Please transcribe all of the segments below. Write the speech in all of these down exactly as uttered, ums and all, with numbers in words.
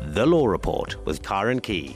The Law Report with Karen Key.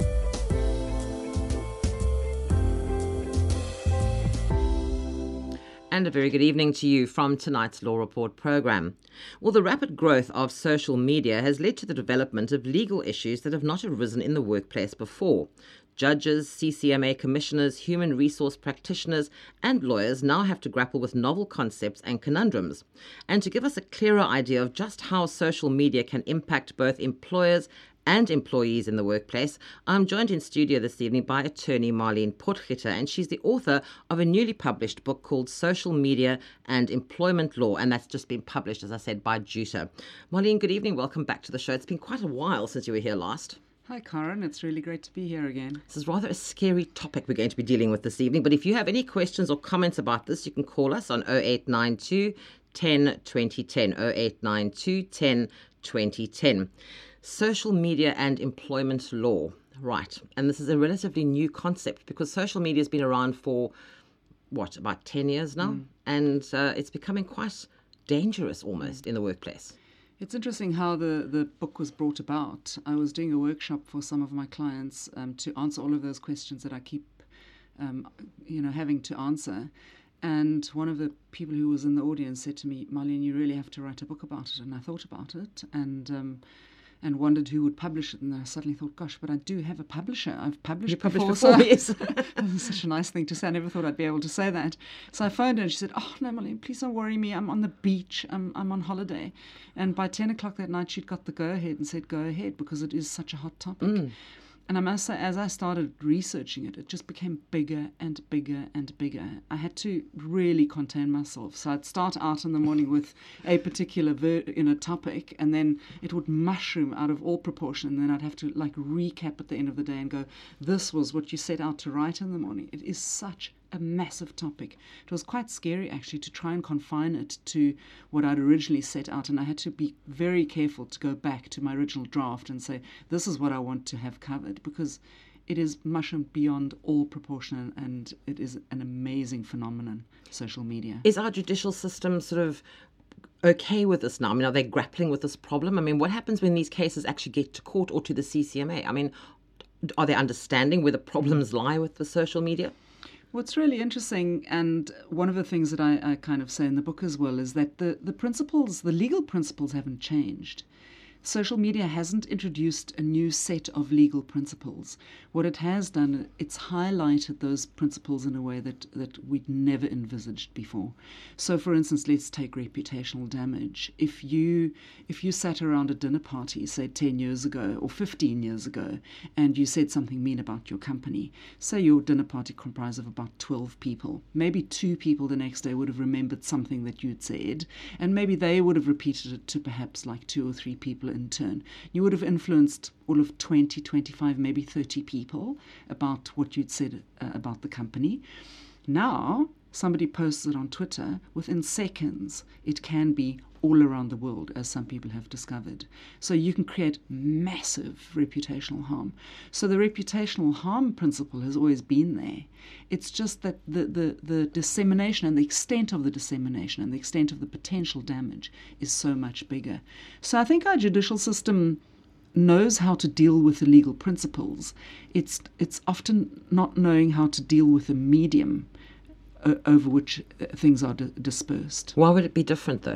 And a very good evening to you from tonight's Law Report programme. Well, the rapid growth of social media has led to the development of legal issues that have not arisen in the workplace before. Judges, C C M A commissioners, human resource practitioners and lawyers now have to grapple with novel concepts and conundrums. And to give us a clearer idea of just how social media can impact both employers and employees in the workplace, I'm joined in studio this evening by attorney Marlene Potgieter, and she's the author of a newly published book called Social Media and Employment Law, and that's just been published, as I said, by Juta. Marlene, good evening. Welcome back to the show. It's been quite a while since you were here last. Hi, Karen. It's really great to be here again. This is rather a scary topic we're going to be dealing with this evening, but if you have any questions or comments about this, you can call us on oh eight nine two, one oh, twenty ten, oh eight nine two, one oh, twenty ten. Social media and employment law. Right. And this is a relatively new concept because social media has been around for, what, about ten years now? Mm. And uh, it's becoming quite dangerous almost in the workplace. It's interesting how the, the book was brought about. I was doing a workshop for some of my clients um, to answer all of those questions that I keep, um, you know, having to answer. And one of the people who was in the audience said to me, Marlene, you really have to write a book about it. And I thought about it and um, and wondered who would publish it. And I suddenly thought, gosh, but I do have a publisher. I've published you before. Published before, so yes. It was such a nice thing to say. I never thought I'd be able to say that. So I phoned her and she said, oh, no, Marlene, please don't worry me. I'm on the beach. I'm, I'm on holiday. And by ten o'clock that night, she'd got the go-ahead and said, go ahead, because it is such a hot topic. Mm. And I must say, as I started researching it, it just became bigger and bigger and bigger. I had to really contain myself. So I'd start out in the morning with a particular ver- you know, topic, and then it would mushroom out of all proportion. And then I'd have to like recap at the end of the day and go, this was what you set out to write in the morning. It is such a massive topic. It was quite scary actually to try and confine it to what I'd originally set out, and I had to be very careful to go back to my original draft and say this is what I want to have covered, because it is mushroomed beyond all proportion and it is an amazing phenomenon, social media. Is our judicial system sort of okay with this now? I mean, are they grappling with this problem? I mean, what happens when these cases actually get to court or to the C C M A? I mean, are they understanding where the problems mm. lie with the social media? What's really interesting, and one of the things that I, I kind of say in the book as well, is that the, the principles, the legal principles haven't changed. Social media hasn't introduced a new set of legal principles. What it has done, it's highlighted those principles in a way that, that we'd never envisaged before. So, for instance, let's take reputational damage. If you if you sat around a dinner party, say ten years ago or fifteen years ago, and you said something mean about your company, say your dinner party comprised of about twelve people, maybe two people the next day would have remembered something that you'd said, and maybe they would have repeated it to perhaps like two or three people in turn. You would have influenced all of twenty, twenty-five, maybe thirty people about what you'd said uh, about the company. Now, somebody posts it on Twitter, within seconds, it can be all around the world, as some people have discovered. So you can create massive reputational harm. So the reputational harm principle has always been there. It's just that the, the, the dissemination and the extent of the dissemination and the extent of the potential damage is so much bigger. So I think our judicial system knows how to deal with the legal principles. It's, it's often not knowing how to deal with the medium uh, over which uh, things are di- dispersed. Why would it be different though?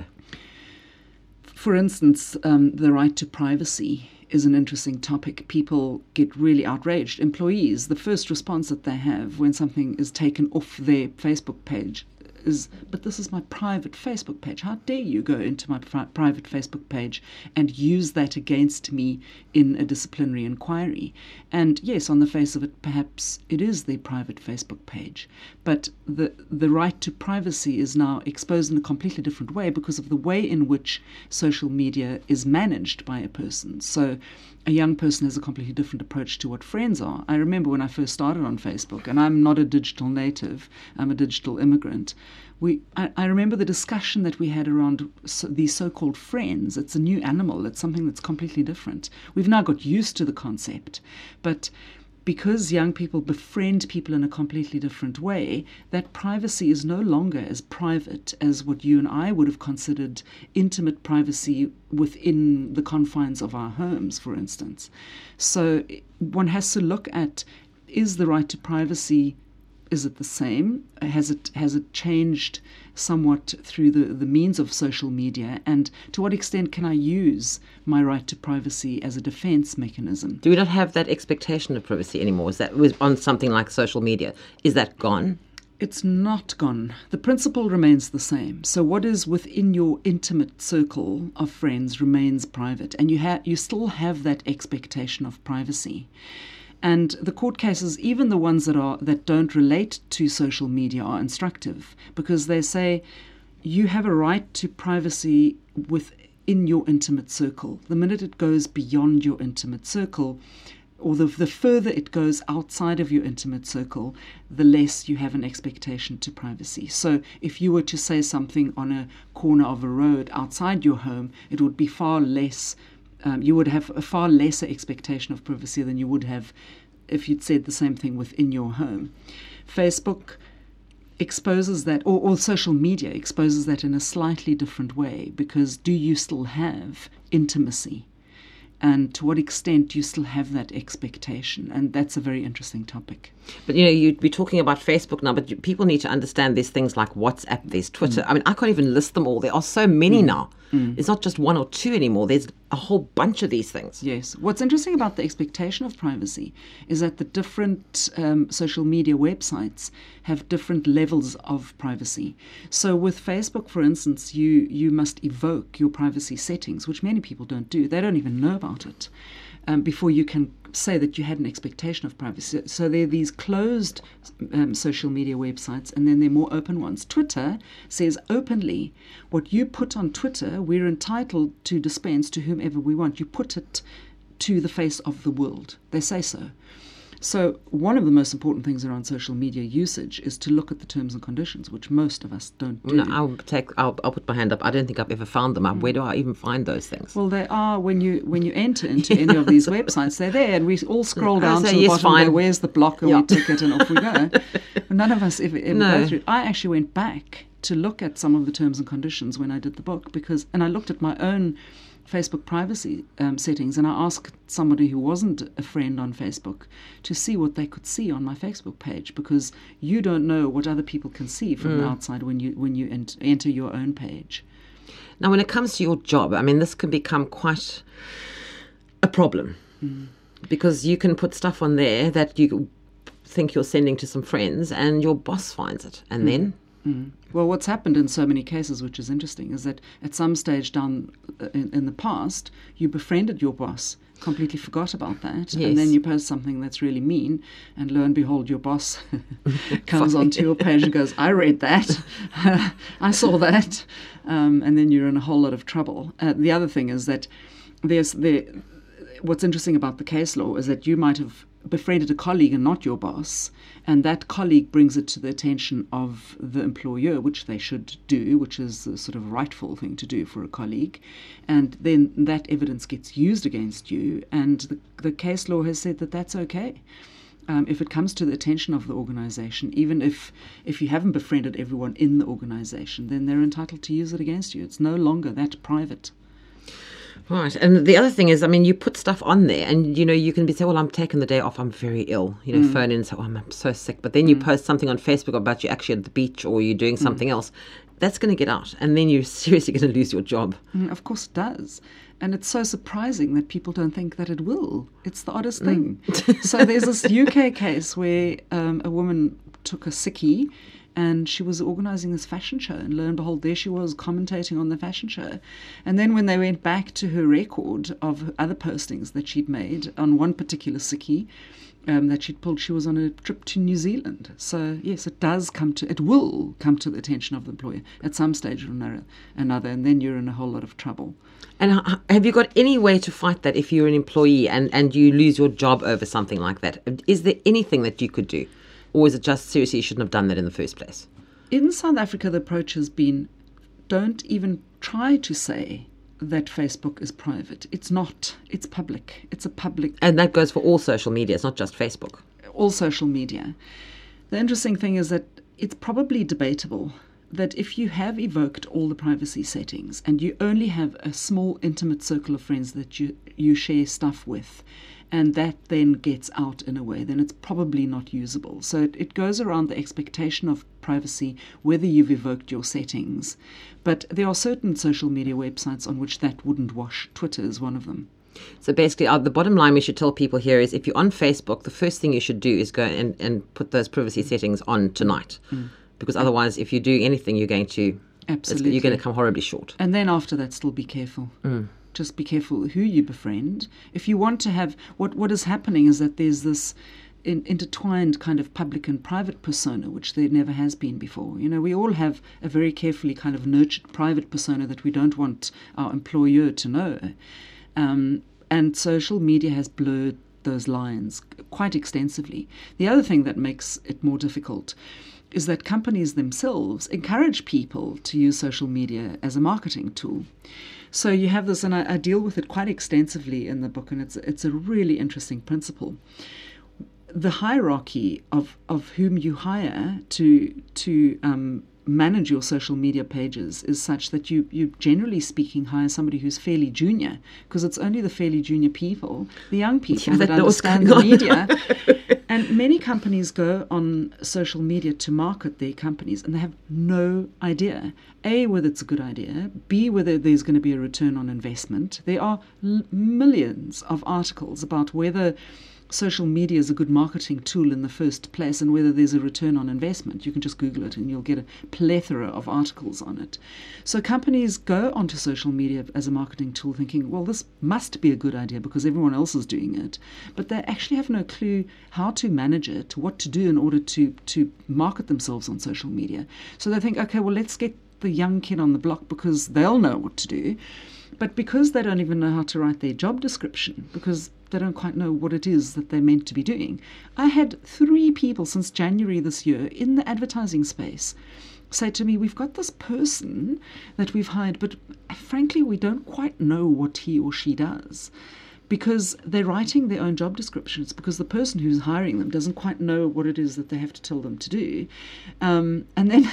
For instance, um, the right to privacy is an interesting topic. People get really outraged. Employees, the first response that they have when something is taken off their Facebook page is, but this is my private Facebook page. How dare you go into my pri- private Facebook page and use that against me in a disciplinary inquiry? And yes, on the face of it, perhaps it is their private Facebook page. But the, the right to privacy is now exposed in a completely different way because of the way in which social media is managed by a person. So a young person has a completely different approach to what friends are. I remember when I first started on Facebook, and I'm not a digital native, I'm a digital immigrant. We, I, I remember the discussion that we had around so, these so-called friends. It's a new animal. It's something that's completely different. We've now got used to the concept. But because young people befriend people in a completely different way, that privacy is no longer as private as what you and I would have considered intimate privacy within the confines of our homes, for instance. So one has to look at, is the right to privacy, is it the same? Has it has it changed somewhat through the, the means of social media? And to what extent can I use my right to privacy as a defense mechanism? Do we not have that expectation of privacy anymore? Is that was on something like social media? Is that gone? It's not gone. The principle remains the same. So what is within your intimate circle of friends remains private, and you have you still have that expectation of privacy. And the court cases, even the ones that are that don't relate to social media, are instructive, because they say you have a right to privacy within your intimate circle. The minute it goes beyond your intimate circle, or the, the further it goes outside of your intimate circle, the less you have an expectation to privacy. So if you were to say something on a corner of a road outside your home, it would be far less Um, you would have a far lesser expectation of privacy than you would have if you'd said the same thing within your home. Facebook exposes that, or, or social media exposes that in a slightly different way, because do you still have intimacy? And to what extent do you still have that expectation? And that's a very interesting topic. But, you know, you'd be talking about Facebook now, but people need to understand there's things like WhatsApp, there's Twitter. Mm. I mean, I can't even list them all. There are so many mm. now. Mm. It's not just one or two anymore. There's a whole bunch of these things. Yes. What's interesting about the expectation of privacy is that the different um, social media websites have different levels of privacy. So with Facebook, for instance, you, you must evoke your privacy settings, which many people don't do. They don't even know about it um, before you can say that you had an expectation of privacy. So there are these closed um, social media websites, and then there are more open ones. Twitter says openly, what you put on Twitter, we're entitled to dispense to whomever we want. You put it to the face of the world. They say so. So one of the most important things around social media usage is to look at the terms and conditions, which most of us don't do. No, I'll take. I'll, I'll put my hand up. I don't think I've ever found them. Mm. Where do I even find those things? Well, they are when you when you enter into any of these websites. They're there, and we all scroll down to the yes, bottom. Fine. There, where's the block? And yeah. we tick it, and off we go. None of us ever, ever no. go through it. I actually went back to look at some of the terms and conditions when I did the book, because, and I looked at my own Facebook privacy um, settings, and I asked somebody who wasn't a friend on Facebook to see what they could see on my Facebook page, because you don't know what other people can see from mm. the outside when you when you ent- enter your own page. Now, when it comes to your job, I mean, this can become quite a problem mm. because you can put stuff on there that you think you're sending to some friends, and your boss finds it, and mm. then. Mm. Well, what's happened in so many cases, which is interesting, is that at some stage down in, in the past, you befriended your boss, completely forgot about that, yes. and then you post something that's really mean, and lo and behold, your boss comes onto your page and goes, I read that, I saw that, um, and then you're in a whole lot of trouble. Uh, the other thing is that there's the what's interesting about the case law is that you might have befriended a colleague and not your boss, and that colleague brings it to the attention of the employer, which they should do, which is the sort of rightful thing to do for a colleague, and then that evidence gets used against you, and the, the case law has said that that's okay. Um, if it comes to the attention of the organization, even if, if you haven't befriended everyone in the organization, then they're entitled to use it against you. It's no longer that private. Right. And the other thing is, I mean, you put stuff on there and, you know, you can be say, well, I'm taking the day off, I'm very ill, you know, mm. phone in and say, oh, I'm so sick. But then you mm. post something on Facebook about you actually at the beach or you're doing something mm. else. That's going to get out. And then you're seriously going to lose your job. Mm, of course it does. And it's so surprising that people don't think that it will. It's the oddest thing. Mm. So there's this U K case where um, a woman took a sickie, and she was organising this fashion show, and lo and behold, there she was commentating on the fashion show. And then when they went back to her record of other postings that she'd made on one particular sickie um, that she'd pulled, she was on a trip to New Zealand. So yes, it does come to, it will come to the attention of the employer at some stage or another, and then you're in a whole lot of trouble. And have you got any way to fight that if you're an employee and, and you lose your job over something like that? Is there anything that you could do? Or is it just seriously you shouldn't have done that in the first place? In South Africa, the approach has been don't even try to say that Facebook is private. It's not. It's public. It's a public. And that goes for all social media. It's not just Facebook. All social media. The interesting thing is that it's probably debatable that if you have evoked all the privacy settings and you only have a small intimate circle of friends that you, you share stuff with, and that then gets out in a way, then it's probably not usable. So it, it goes around the expectation of privacy, whether you've evoked your settings. But there are certain social media websites on which that wouldn't wash. Twitter is one of them. So basically, uh, the bottom line we should tell people here is if you're on Facebook, the first thing you should do is go and, and put those privacy settings on tonight. Mm. Because otherwise, if you're doing anything, you're going to Absolutely. you're going to come horribly short. And then after that, still be careful. Mm. Just be careful who you befriend. If you want to have... What, what is happening is that there's this in, intertwined kind of public and private persona, which there never has been before. You know, we all have a very carefully kind of nurtured private persona that we don't want our employer to know. Um, and social media has blurred those lines quite extensively. The other thing that makes it more difficult is that companies themselves encourage people to use social media as a marketing tool. So you have this, and I, I deal with it quite extensively in the book, and it's it's a really interesting principle. The hierarchy of, of whom you hire to to um, manage your social media pages is such that you, you generally speaking, hire somebody who's fairly junior, because it's only the fairly junior people, the young people, yeah, that, that understand the media. And many companies go on social media to market their companies, and they have no idea, A, whether it's a good idea, B, whether there's going to be a return on investment. There are l- millions of articles about whether social media is a good marketing tool in the first place and whether there's a return on investment. You can just Google it and you'll get a plethora of articles on it. So companies go onto social media as a marketing tool thinking, well, this must be a good idea because everyone else is doing it. But they actually have no clue how to manage it, what to do in order to, to market themselves on social media. So they think, okay, well, let's get the young kid on the block because they'll know what to do. But because they don't even know how to write their job description, because they don't quite know what it is that they're meant to be doing. I had three people since January this year in the advertising space say to me, we've got this person that we've hired, but frankly, we don't quite know what he or she does. Because they're writing their own job descriptions, because the person who's hiring them doesn't quite know what it is that they have to tell them to do. Um, and then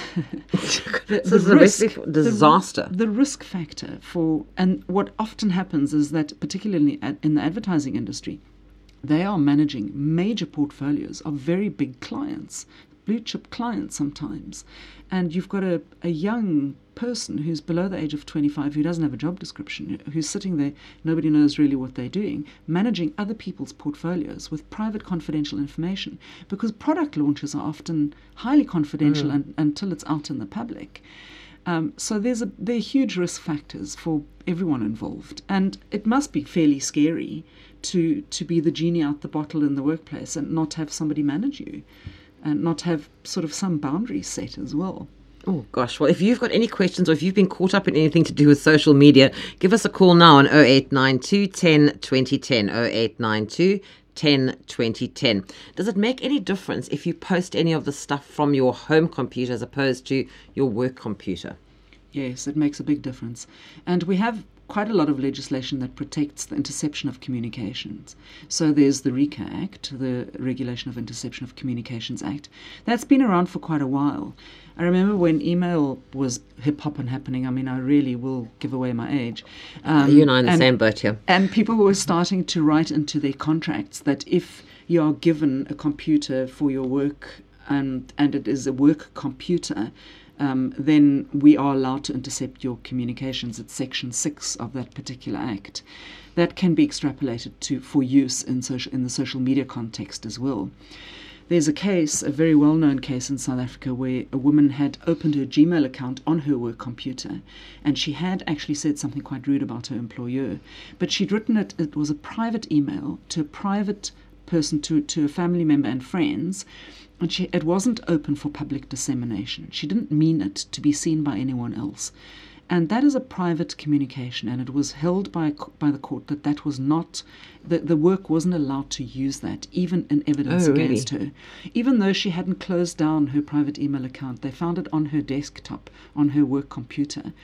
the, this the is risk, a disaster. The, the risk factor for, and what often happens is that, particularly in the advertising industry, they are managing major portfolios of very big clients, blue chip clients sometimes. And you've got a, a young person who's below the age of twenty-five who doesn't have a job description, who's sitting there, nobody knows really what they're doing, managing other people's portfolios with private confidential information, because product launches are often highly confidential mm. and, until it's out in the public. Um, so there's a there are huge risk factors for everyone involved, and it must be fairly scary to to be the genie out the bottle in the workplace and not have somebody manage you, and not have sort of some boundaries set as well. Oh, gosh. Well, if you've got any questions or if you've been caught up in anything to do with social media, give us a call now on oh eight nine two, one oh, twenty ten, oh eight nine two, one oh, twenty ten. Does it make any difference if you post any of the stuff from your home computer as opposed to your work computer? Yes, it makes a big difference. And we have quite a lot of legislation that protects the interception of communications. So there's the RICA Act, the Regulation of Interception of Communications Act. That's been around for quite a while. I remember when email was hip-hop and happening. I mean, I really will give away my age. Um, you and I in the and, same boat here. And people were starting to write into their contracts that if you are given a computer for your work and, and it is a work computer, Um, then we are allowed to intercept your communications. It's Section six of that particular act. That can be extrapolated to for use in social in the social media context as well. There's a case, a very well-known case in South Africa, where a woman had opened her Gmail account on her work computer, and she had actually said something quite rude about her employer. But she'd written it, it was a private email to a private person, to, to a family member and friends, and she, it wasn't open for public dissemination. She didn't mean it to be seen by anyone else. And that is a private communication, and it was held by by the court that that was not, the, the work wasn't allowed to use that, even in evidence oh, against really? her. Even though she hadn't closed down her private email account, they found it on her desktop, on her work computer.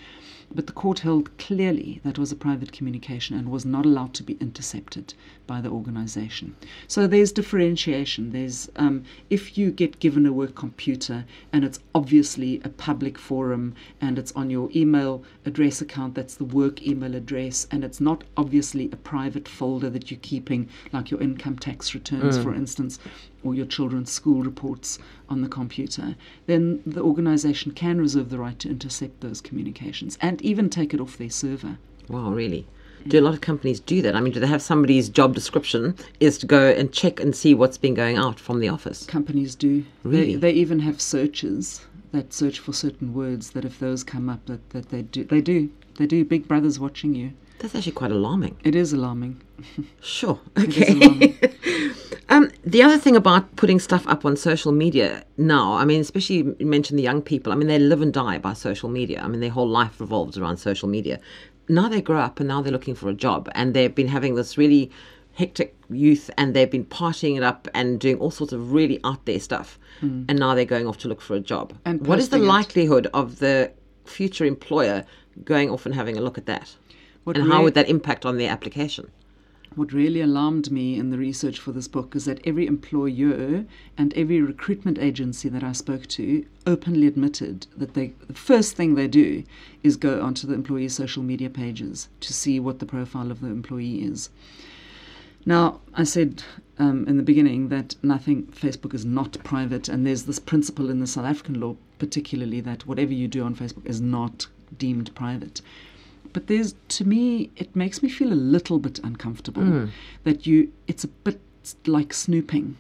but the court held clearly that was a private communication and was not allowed to be intercepted by the organisation. So there's differentiation. There's um, if you get given a work computer and it's obviously a public forum and it's on your email address account, that's the work email address, and it's not obviously a private folder that you're keeping, like your income tax returns, mm. for instance, or your children's school reports on the computer, then the organisation can reserve the right to intercept those communications and even take it off their server. Wow, really? Do a lot of companies do that? I mean, do they have somebody's job description is to go and check and see what's been going out from the office? Companies do. Really? They, they even have searches that search for certain words that if those come up, that, that they do. They do. They do. Big Brother's watching you. That's actually quite alarming. It is alarming. Sure. Okay. It is alarming. um, the other thing about putting stuff up on social media now, I mean, especially you mentioned the young people, I mean, they live and die by social media. I mean, their whole life revolves around social media. Now they grow up and now they're looking for a job, and they've been having this really hectic youth and they've been partying it up and doing all sorts of really out there stuff. Mm. And now they're going off to look for a job. And what is the it. likelihood of the future employer going off and having a look at that? What and re- how would that impact on their application? What really alarmed me in the research for this book is that every employer and every recruitment agency that I spoke to openly admitted that they, the first thing they do is go onto the employee's social media pages to see what the profile of the employee is. Now, I said um, in the beginning that nothing, Facebook is not private, and there's this principle in the South African law particularly that whatever you do on Facebook is not deemed private. But there's, to me, it makes me feel a little bit uncomfortable mm. that you, it's a bit like snooping.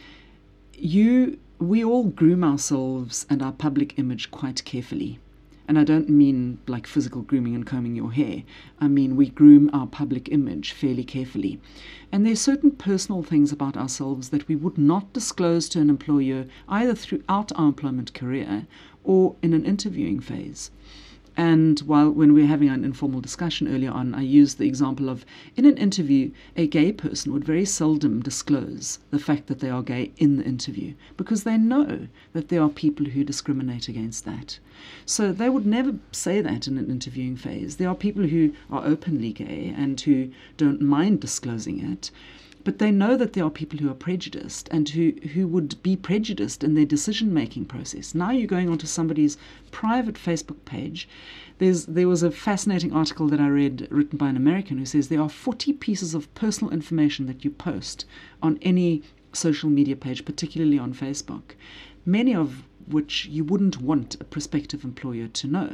You, we all groom ourselves and our public image quite carefully. And I don't mean like physical grooming and combing your hair. I mean we groom our public image fairly carefully. And there's certain personal things about ourselves that we would not disclose to an employer either throughout our employment career or in an interviewing phase. And while when we were having an informal discussion earlier on, I used the example of, in an interview, a gay person would very seldom disclose the fact that they are gay in the interview because they know that there are people who discriminate against that. So they would never say that in an interviewing phase. There are people who are openly gay and who don't mind disclosing it, but they know that there are people who are prejudiced and who, who would be prejudiced in their decision-making process. Now you're going onto somebody's private Facebook page. There's, there was a fascinating article that I read written by an American who says there are forty pieces of personal information that you post on any social media page, particularly on Facebook, many of which you wouldn't want a prospective employer to know.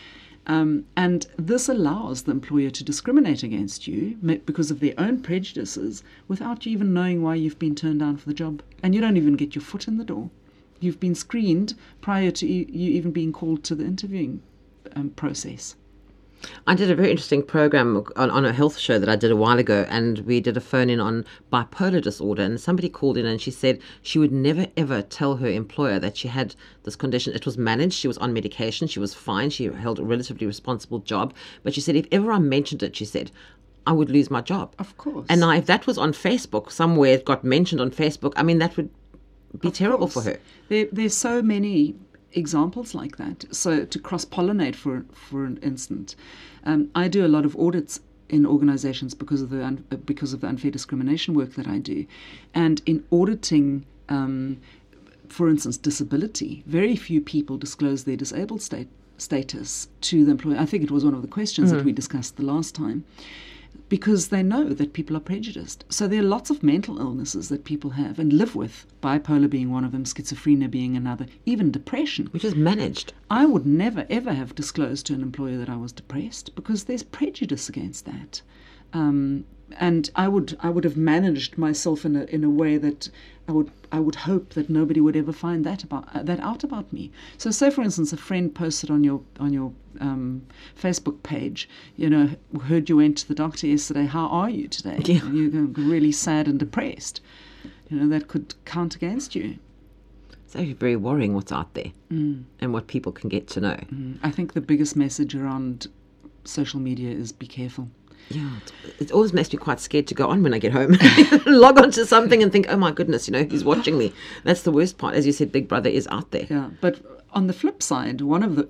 Um, and this allows the employer to discriminate against you because of their own prejudices without you even knowing why you've been turned down for the job. And you don't even get your foot in the door. You've been screened prior to you even being called to the interviewing um, process. I did a very interesting program on, on a health show that I did a while ago, and we did a phone-in on bipolar disorder, and somebody called in and she said she would never, ever tell her employer that she had this condition. It was managed. She was on medication. She was fine. She held a relatively responsible job. But she said, if ever I mentioned it, she said, I would lose my job. Of course. And now if that was on Facebook, somewhere it got mentioned on Facebook, I mean, that would be of terrible course. for her. There, there's so many examples like that. So to cross-pollinate for for an instant, um, I do a lot of audits in organizations because of the un- because of the unfair discrimination work that I do, and in auditing, um, for instance, disability, very few people disclose their disabled state status to the employer. I think it was one of the questions mm-hmm. that we discussed the last time. Because they know that people are prejudiced. So there are lots of mental illnesses that people have and live with, bipolar being one of them, schizophrenia being another, even depression. Which is managed. I would never, ever have disclosed to an employer that I was depressed because there's prejudice against that. Um, and I would I would have managed myself in a in a way that I would I would hope that nobody would ever find that about uh, that out about me. So, say for instance, a friend posted on your on your um, Facebook page, you know, heard you went to the doctor yesterday. How are you today? Yeah. And you're really sad and depressed. You know, that could count against you. It's actually very worrying what's out there mm. and what people can get to know. Mm. I think the biggest message around social media is be careful. Yeah, it always makes me quite scared to go on when I get home. Log on to something and think, oh my goodness, you know, he's watching me. That's the worst part. As you said, Big Brother is out there. Yeah, but on the flip side, one of the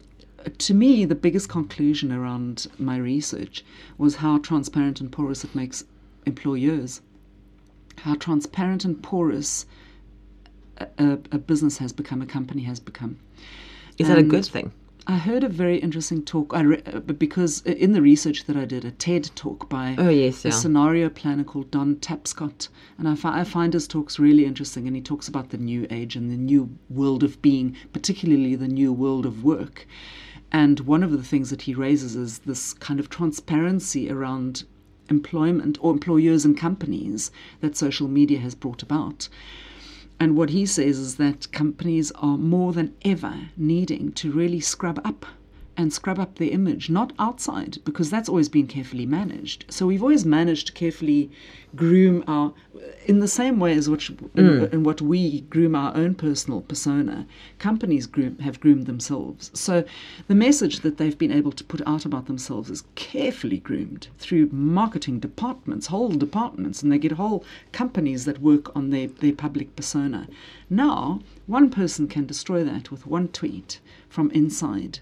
to me, the biggest conclusion around my research was how transparent and porous it makes employers, how transparent and porous a, a, a business has become, a company has become. Is that and a good thing? I heard a very interesting talk, I re- because in the research that I did, a TED talk by oh, yes, yeah. a scenario planner called Don Tapscott. And I, fi- I find his talks really interesting, and he talks about the new age and the new world of being, particularly the new world of work. And one of the things that he raises is this kind of transparency around employment or employers and companies that social media has brought about. And what he says is that companies are more than ever needing to really scrub up and scrub up their image, not outside, because that's always been carefully managed. So we've always managed to carefully groom our, in the same way as which, mm. in, in what we groom our own personal persona, companies groom, have groomed themselves. So the message that they've been able to put out about themselves is carefully groomed through marketing departments, whole departments, and they get whole companies that work on their, their public persona. Now, one person can destroy that with one tweet from inside.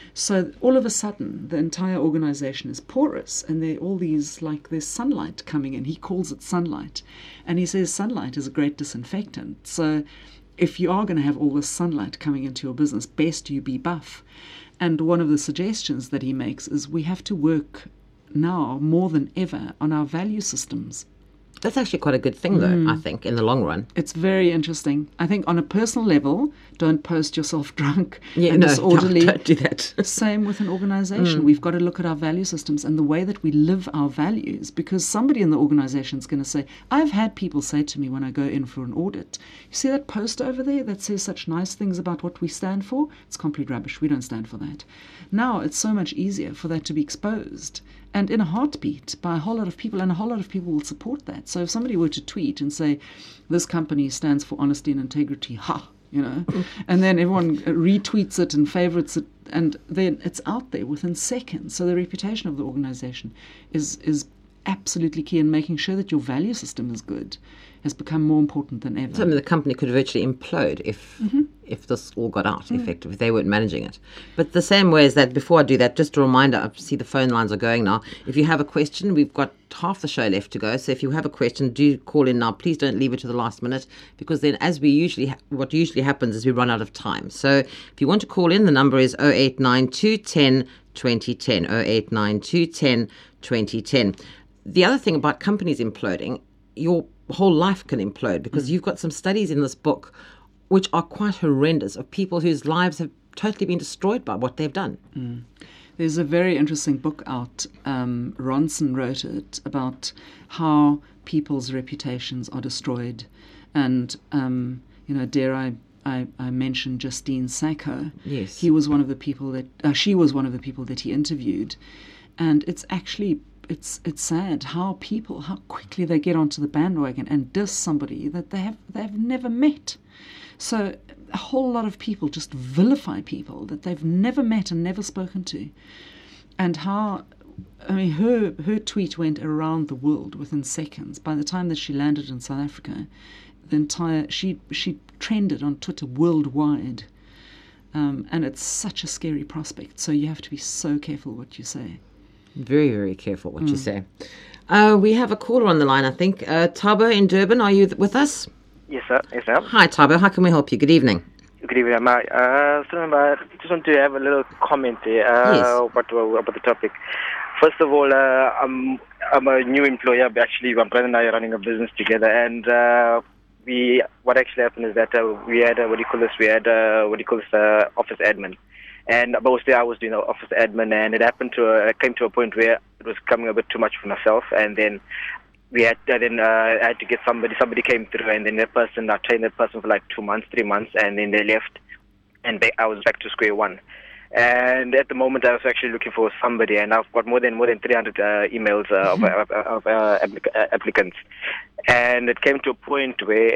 So all of a sudden, the entire organization is porous, and there are all these, like, there's sunlight coming in. He calls it sunlight. And he says sunlight is a great disinfectant. So if you are going to have all this sunlight coming into your business, best you be buff. And one of the suggestions that he makes is we have to work now more than ever on our value systems. That's actually quite a good thing, though, mm. I think, in the long run. It's very interesting. I think on a personal level, don't post yourself drunk yeah, and no, disorderly. Don't, don't do that. Same with an organization. Mm. We've got to look at our value systems and the way that we live our values, because somebody in the organization is going to say, I've had people say to me when I go in for an audit, you see that post over there that says such nice things about what we stand for? It's complete rubbish. We don't stand for that. Now it's so much easier for that to be exposed. And in a heartbeat by a whole lot of people, and a whole lot of people will support that. So if somebody were to tweet and say, this company stands for honesty and integrity, ha, you know, and then everyone retweets it and favorites it, and then it's out there within seconds. So the reputation of the organization is is absolutely key, in making sure that your value system is good has become more important than ever. So I mean, the company could virtually implode if mm-hmm. if this all got out, mm. effectively, if they weren't managing it. But the same way as that, before I do that, just a reminder, I see the phone lines are going now. If you have a question, we've got half the show left to go. So if you have a question, do call in now. Please don't leave it to the last minute, because then as we usually, ha- what usually happens is we run out of time. So if you want to call in, the number is oh eight nine two one oh twenty ten, oh eight nine two one oh twenty ten. The other thing about companies imploding, your whole life can implode, because mm. you've got some studies in this book which are quite horrendous, of people whose lives have totally been destroyed by what they've done. Mm. There's a very interesting book out, um, Ronson wrote it, about how people's reputations are destroyed. And, um, you know, dare I, I, I mention Justine Sacco. Yes. He was one of the people that, uh, she was one of the people that he interviewed. And it's actually It's it's sad how people, how quickly they get onto the bandwagon and diss somebody that they have they have never met. So a whole lot of people just vilify people that they've never met and never spoken to. And how, I mean, her her tweet went around the world within seconds. By the time that she landed in South Africa, the entire she she trended on Twitter worldwide. Um, and it's such a scary prospect. So you have to be so careful what you say. Very, very careful what mm. you say. Uh, we have a caller on the line, I think. Uh, Thabo in Durban, are you th- with us? Yes, sir. Yes, sir. Hi, Thabo. How can we help you? Good evening. Good evening, Ma. Uh, so, I just want to have a little comment there uh, yes. about, about the topic. First of all, uh, I'm I'm a new employer. Actually, my brother and I are running a business together, and uh, we what actually happened is that uh, we had uh, what do you call this? We had uh, what do you call this? Uh, office admin. And mostly I was doing the office admin, and it happened to a, it came to a point where it was coming a bit too much for myself, and then we had uh, then uh, I had to get somebody. Somebody came through, and then that person, I trained that person for like two months, three months, and then they left, and they, I was back to square one. And at the moment, I was actually looking for somebody, and I've got more than more than three hundred uh, emails uh, of, of, of uh, applic- applicants, and it came to a point where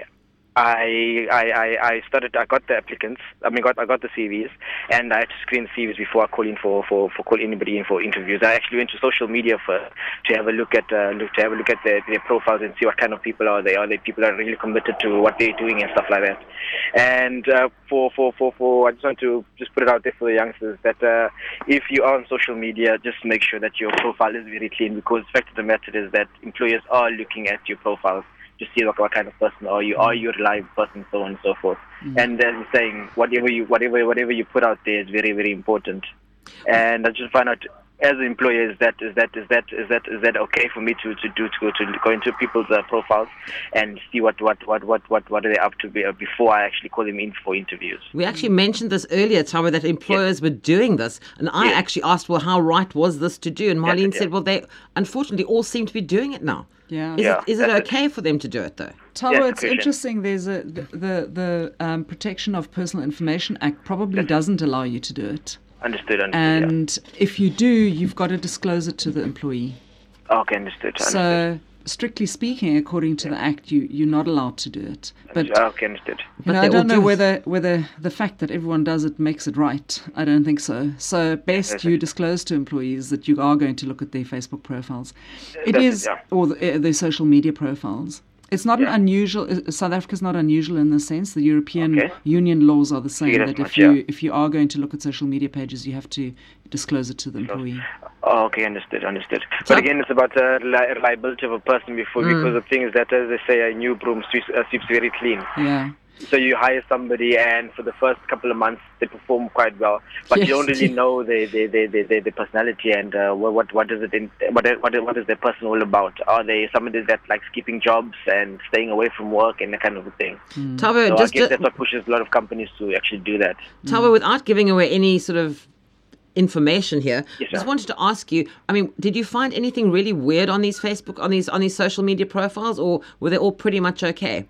I, I, I, I started. I got the applicants. I mean, got I got the C Vs, and I had to screen the C Vs before I call in for, for, for call anybody in for interviews. I actually went to social media first to have a look at uh, look to have a look at their, their profiles and see what kind of people are they. Are they people that are really committed to what they're doing and stuff like that? And uh, for, for, for, for I just want to just put it out there for the youngsters that uh, if you are on social media, just make sure that your profile is very clean, because the fact of the matter is that employers are looking at your profiles to see what, what kind of person are you, are you a reliable person, so on and so forth. Mm-hmm. And then saying whatever you whatever whatever you put out there is very, very important. And I just find out as an employer, is that is that is that is that is that okay for me to, to do to go to go into people's uh, profiles and see what what what what what what are they up to be, uh, before I actually call them in for interviews. We actually mentioned this earlier, Tabo, that employers yes. were doing this, and I yes. actually asked, well, how right was this to do? And Marlene it, yeah. said, well, they unfortunately all seem to be doing it now. Yeah. Is yeah, it, is it okay it. for them to do it though? Tabo, yeah, it's interesting. There's a the the, the um, Protection of Personal Information Act probably yes. doesn't allow you to do it. Understood, understood. And yeah. if you do, you've got to disclose it to the employee. Okay, understood. understood. So, strictly speaking, according to yeah. the Act, you, you're not allowed to do it. But okay, understood. You know, I don't know do whether whether the fact that everyone does it makes it right. I don't think so. So, best yes, you disclose to employees that you are going to look at their Facebook profiles. It That's is, it, yeah. or the, uh, their social media profiles. It's not yeah. an unusual. Uh, South Africa's not unusual in this sense. The European okay. Union laws are the same. Yeah, that if much, you yeah. if you are going to look at social media pages, you have to disclose it to the employee. Oh, okay, understood, understood. But again, it's about uh, reli- reliability of a person before, mm. because the thing is that, as they say, a new broom sweeps, uh, sweeps very clean. Yeah. So you hire somebody, and for the first couple of months, they perform quite well, but yes. you don't really know their their their their, their, their personality and uh, what what is it in, what what what is their person all about? Are they somebody that likes keeping jobs and staying away from work and that kind of a thing? Mm. Tabo, so just I guess that's what pushes a lot of companies to actually do that. Tabo, mm. without giving away any sort of information here, yes, just wanted to ask you, I mean, did you find anything really weird on these Facebook, on these on these social media profiles, or were they all pretty much okay?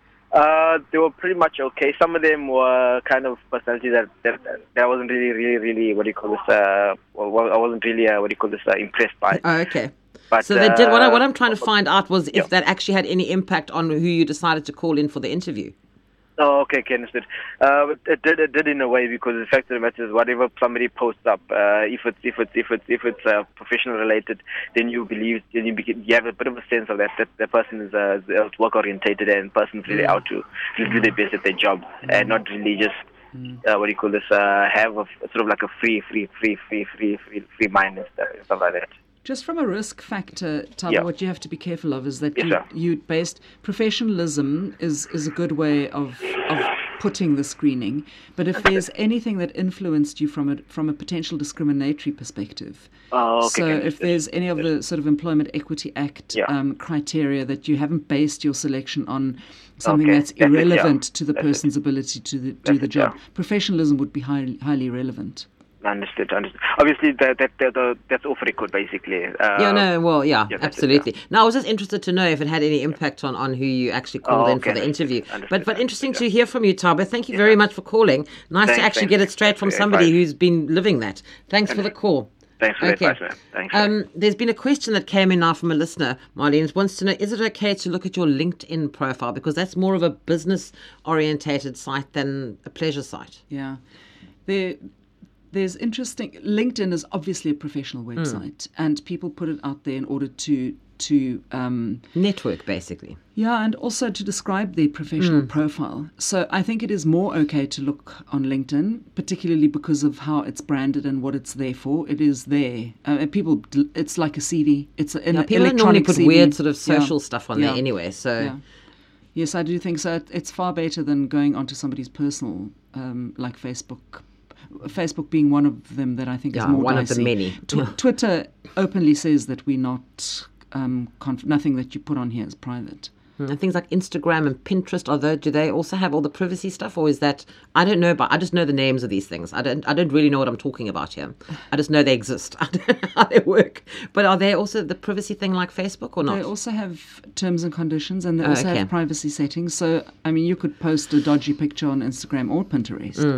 Uh, they were pretty much okay. Some of them were kind of personality that that, that I wasn't really, really, really, what do you call this, uh, well, I wasn't really, uh, what do you call this, uh, impressed by. Oh, okay. But, so they uh, did, what, I, what I'm trying to find out was if yeah. that actually had any impact on who you decided to call in for the interview. Oh, okay, okay, understood. Uh, it did, it did in a way, because the fact of the matter is, whatever somebody posts up, uh, if it's if it's if it's if it's uh, professional related, then you believe, then you, begin, you have a bit of a sense of that that the person is uh, work orientated and person's really out to, to do their best at their job and not really just uh, what do you call this, uh, have a, sort of like a free, free, free, free, free, free, free mind and stuff, stuff like that. Just from a risk factor, Tabo, yeah. what you have to be careful of is that yes, you, you based professionalism is, is a good way of of putting the screening. But if there's anything that influenced you from a from a potential discriminatory perspective, oh, okay, so okay, if there's any of the sort of Employment Equity Act yeah. um, criteria that you haven't based your selection on something okay. that's that's irrelevant it, yeah. to the that's person's it. ability to the, do that's the it, job, yeah. professionalism would be highly highly relevant. Understood, understood. Obviously, that, that, that, that that's off record, basically. Uh, yeah, no, well, yeah, yeah absolutely. It, yeah. Now, I was just interested to know if it had any impact on, on who you actually called oh, in okay. for the interview. Understood, but but interesting understood, to hear from you, Tabo. Thank you yeah. very much for calling. Nice thanks, to actually thanks. get it straight Thanks from for somebody advice. who's been living that. Thanks for the call. Thanks for okay. the advice, man. Thanks. Um, there's been a question that came in now from a listener. Marlene wants to know, is it okay to look at your LinkedIn profile? Because that's more of a business-orientated site than a pleasure site. Yeah. There, there's interesting... LinkedIn is obviously a professional website, mm. and people put it out there in order to... to um, network, basically. Yeah, and also to describe their professional mm. profile. So I think it is more okay to look on LinkedIn, particularly because of how it's branded and what it's there for. It is there. Uh, people, it's like a C V. It's an yeah, people electronic normally put C V. weird sort of social yeah. stuff on yeah. there anyway. So yeah. Yes, I do think so. It's far better than going onto somebody's personal, um, like Facebook. Facebook being one of them that I think yeah, is more one dicey. of the many. Tw- Twitter openly says that we're not... Um, conf- nothing that you put on here is private. And things like Instagram and Pinterest, are they, do they also have all the privacy stuff, or is that, I don't know, but I just know the names of these things. I don't I don't really know what I'm talking about here. I just know they exist. I don't know how they work. But are they also the privacy thing like Facebook or not? They also have terms and conditions, and they oh, also okay. have privacy settings. So, I mean, you could post a dodgy picture on Instagram or Pinterest. Mm.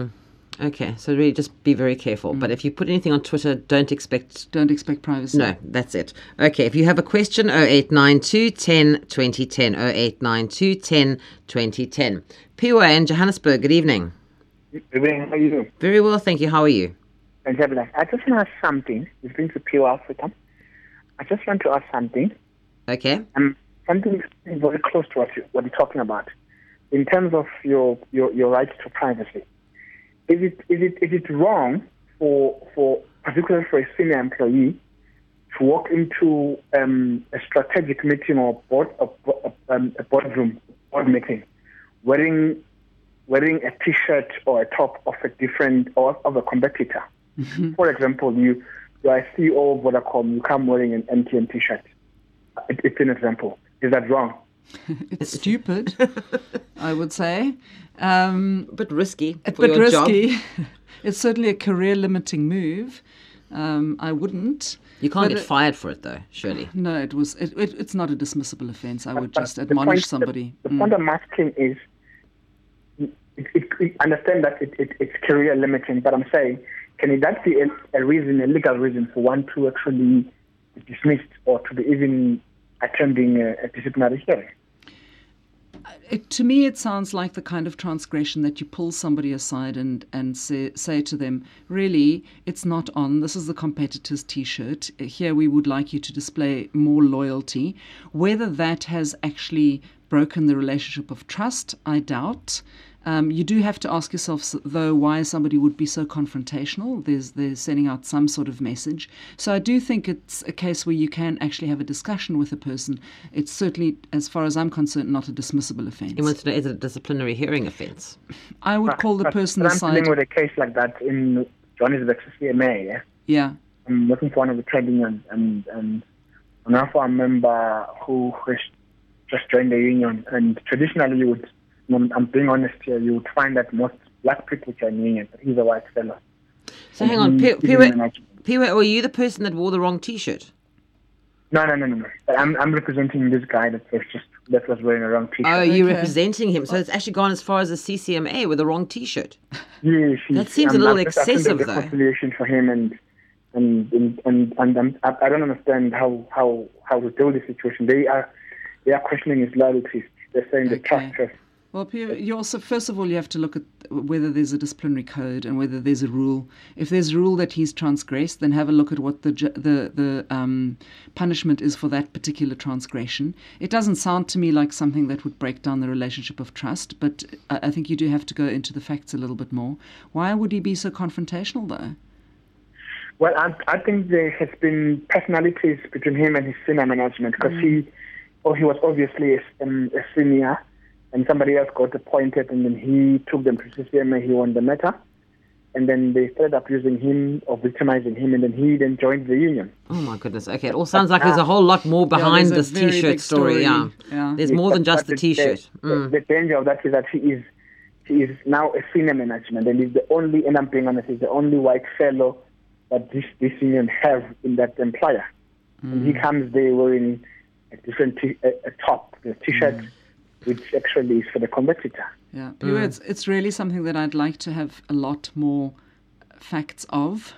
Okay, so really just be very careful. Mm. But if you put anything on Twitter, don't expect... Don't expect privacy. No, that's it. Okay, if you have a question, oh eight nine two, one oh, twenty ten, oh eight nine two, one oh, twenty ten. Piwa in Johannesburg, good evening. Good evening, how are you doing? Very well, thank you. How are you? Fantabulous. I just want to ask something. You've been to Piwa Africa. I just want to ask something. Okay. Um, something very close to what, you, what you're talking about. In terms of your, your, your right to privacy. Is it is it is it wrong for for particularly for a senior employee to walk into um, a strategic meeting or board a, um, a boardroom board meeting wearing wearing a T-shirt or a top of a different or of a competitor? Mm-hmm. For example, you you are a C E O of Vodacom, you come wearing an M T N T-shirt. It, it's an example. Is that wrong? It's stupid, I would say. Um, a bit risky a for bit your risky. job. It's certainly a career-limiting move. Um, I wouldn't. You can't but get it, fired for it, though, surely. No, it was. It, it, it's not a dismissible offence. I would but just admonish point, somebody. The, the mm. point I'm asking is, it, it, it, understand that it, it, it's career-limiting, but I'm saying, can that be a, a reason, a legal reason for one to actually be dismissed or to be even attending a, a disciplinary hearing? It, to me, it sounds like the kind of transgression that you pull somebody aside and, and say, say to them, really, it's not on. This is the competitor's T-shirt. Here we would like you to display more loyalty. Whether that has actually broken the relationship of trust, I doubt. Um, you do have to ask yourself, though, why somebody would be so confrontational. There's, they're sending out some sort of message. So I do think it's a case where you can actually have a discussion with a person. It's certainly, as far as I'm concerned, not a dismissible offence. You want to know, is it a disciplinary hearing offence? I would call the but, person but aside. I'm dealing with a case like that in Johannesburg C M A, yeah? Yeah. I'm working for one of the trade unions, and, and I'm also a member who has just joined the union. And traditionally, you would... I'm being honest here, you would find that most black people join the union, but he's a white fellow. So hang on, Piwa, were you the person that wore the wrong T-shirt? No, no, no, no, no. But I'm I'm representing this guy that was just that was wearing a wrong T-shirt. Oh, you're okay. representing him. So it's actually gone as far as the C C M A with the wrong T-shirt. Yes, that seems um, a little I'm excessive, just, though. Reconciliation for him, and and and and, and, and I, I don't understand how how how to deal with the situation. They are they are questioning his loyalties. They're saying okay. the trust us. Well, you also, first of all, you have to look at whether there's a disciplinary code and whether there's a rule. If there's a rule that he's transgressed, then have a look at what the the the um, punishment is for that particular transgression. It doesn't sound to me like something that would break down the relationship of trust, but I, I think you do have to go into the facts a little bit more. Why would he be so confrontational, though? Well, I, I think there has been personalities between him and his senior management, because mm. he, oh, he was obviously a, um, a senior. And somebody else got appointed, and then he took them to C C M A, he won the matter. And then they started abusing him or victimizing him, and then he then joined the union. Oh, my goodness. Okay, it all sounds like there's a whole lot more behind yeah, this T-shirt story. story. Yeah. yeah. There's more than just the T-shirt. The, mm. the danger of that is that he is he is now a senior management, and he's the only, and I'm being honest, he's the only white fellow that this, this union have in that employer. Mm. And he comes there wearing a different t- a, a top, a T-shirt, mm. which actually is for the competitor. Yeah, mm. it's it's really something that I'd like to have a lot more facts of.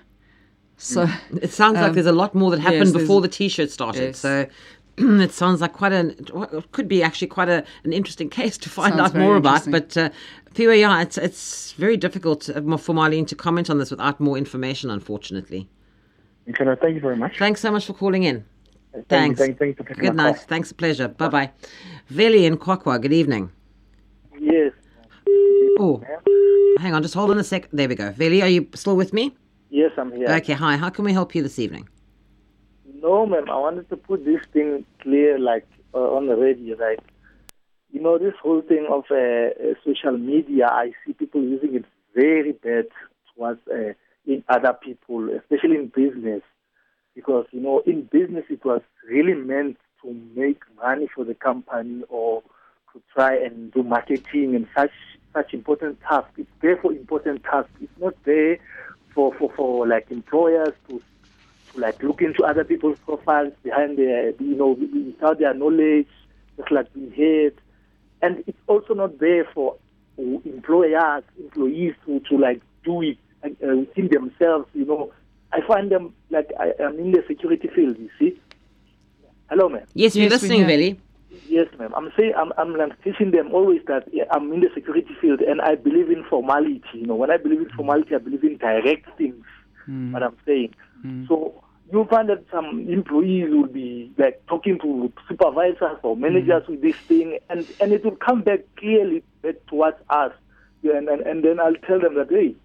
So it sounds um, like there's a lot more that happened yes, before the T-shirt started. Yes. So it sounds like quite an it could be actually quite a, an interesting case to find sounds out more about. But uh, Piwa, yeah, it's it's very difficult for Marlene to comment on this without more information, unfortunately. Okay, thank you very much. Thanks so much for calling in. Thank Thanks. You, thank, thank you for Good night. Call. Thanks, a pleasure. Bye bye. Veli in Kwakwa, good evening. Yes. Oh, hang on, just hold on a sec. There we go. Veli, are you still with me? Yes, I'm here. Okay, hi. How can we help you this evening? No, ma'am. I wanted to put this thing clear, like uh, on the radio, right? You know, this whole thing of uh, uh, social media, I see people using it very bad towards uh, in other people, especially in business. Because, you know, in business, it was really meant to make money for the company or to try and do marketing and such such important tasks. It's there for important tasks. It's not there for, for, for like employers to, to like look into other people's profiles behind their, you know, without their knowledge, just like being heard. And it's also not there for employers, employees to, to like do it uh, within themselves, you know. I find them like I am in the security field, you see. Hello, ma'am. Yes, we're Yes, we listening, hear. Veli. Yes, ma'am. I'm saying I'm I'm like teaching them always that yeah, I'm in the security field and I believe in formality. You know, when I believe in formality, I believe in direct things. Mm. What I'm saying. Mm. So you'll find that some employees will be like talking to supervisors or managers with this thing, and, and it will come back clearly back towards us. Yeah, and, and and then I'll tell them that hey,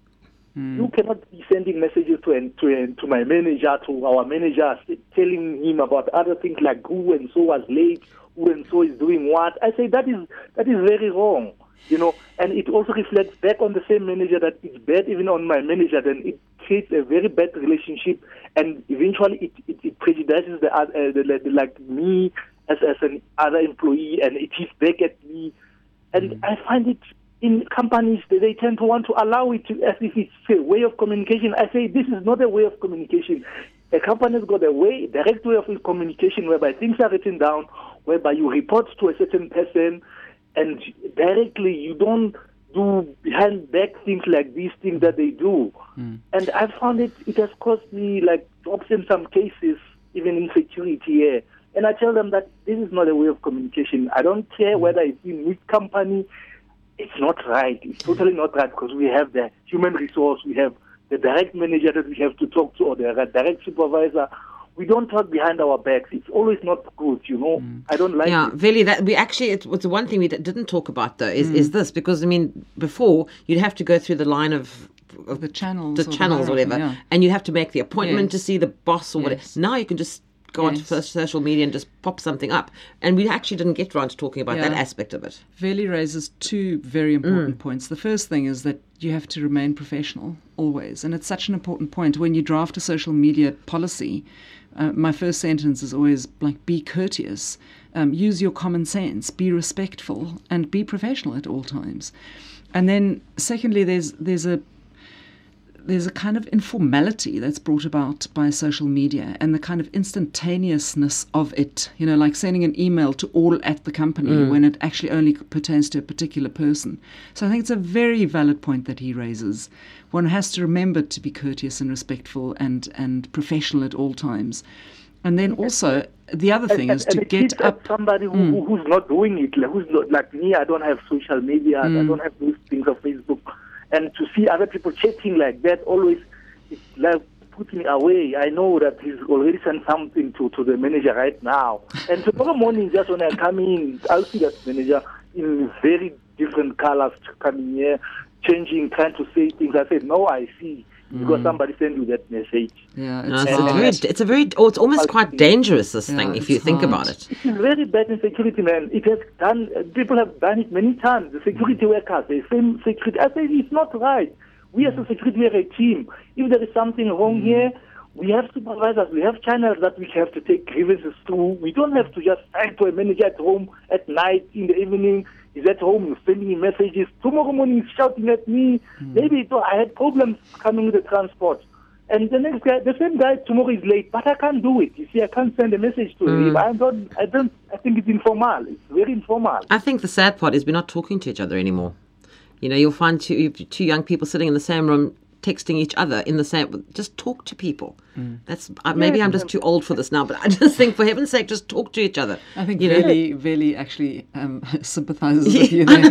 Mm. you cannot be sending messages to an, to an, to my manager, to our manager, telling him about other things like who and so was late, who and so is doing what. I say that is that is very wrong, you know, and it also reflects back on the same manager that it's bad even on my manager. Then it creates a very bad relationship, and eventually it, it, it prejudices the, uh, the, the like me as as an other employee, and it is back at me, and mm. I find it. In companies, they tend to want to allow it to, as if it's a way of communication. I say this is not a way of communication. A company's got a way, direct way of communication whereby things are written down, whereby you report to a certain person, and directly you don't do behind back things like these things that they do. Mm. And I found it, it has cost me like jobs in some cases, even in security here. And I tell them that this is not a way of communication. I don't care whether it's in which company. It's not right. It's totally not right because we have the human resource, we have the direct manager that we have to talk to, or the direct supervisor. We don't talk behind our backs. It's always not good, you know. Mm. I don't like yeah, it. Veli, that we actually, it was the one thing we d- didn't talk about though, is, mm. is this, because I mean, before you'd have to go through the line of, of the channels, the or channels, the or whatever, yeah. and you'd have to make the appointment yes. to see the boss or yes. whatever. Now you can just go yes. onto social media and just pop something up. And we actually didn't get around to talking about yeah. that aspect of it. Veli raises two very important Mm. points. The first thing is that you have to remain professional always. And it's such an important point. When you draft a social media policy, uh, my first sentence is always like, be courteous, um, use your common sense, be respectful, and be professional at all times. And then secondly, there's there's a There's a kind of informality that's brought about by social media and the kind of instantaneousness of it, you know, like sending an email to all at the company mm. when it actually only pertains to a particular person. So I think it's a very valid point that he raises. One has to remember to be courteous and respectful and, and professional at all times. And then also, the other thing and, is and, to and get up... somebody who, mm. who's not doing it, like, who's not, like me, I don't have social media, mm. I don't have those things on Facebook. And to see other people chatting like that always, it like puts me away. I know that he's already sent something to, to the manager right now. And tomorrow morning, just when I come in, I'll see that manager in very different colors coming here, changing, trying to say things. I said, no, I see. Because mm. somebody sent you that message. Yeah, no, it's, it's, a very, it's a very, oh, it's almost quite dangerous, this yeah, thing, if you think hard. about it. It is very bad in security, man. It has done, people have done it many times. The security workers, the same security. I say it's not right. We as a security, we are a team. If there is something wrong mm. here, we have supervisors, we have channels that we have to take grievances through. We don't have to just write to a manager at home at night, in the evening. He's at home sending me messages. Tomorrow morning he's shouting at me. Mm. Maybe I had problems coming with the transport. And the next guy, the same guy tomorrow is late, but I can't do it. You see, I can't send a message to mm. him. I don't, I don't, I think it's informal. It's very informal. I think the sad part is we're not talking to each other anymore. You know, you'll find two, two young people sitting in the same room texting each other in the same, just talk to people. Mm. That's uh, maybe I'm just too old for this now, but I just think, for heaven's sake, just talk to each other. I think you Veli, know? Veli actually um, sympathizes with you there.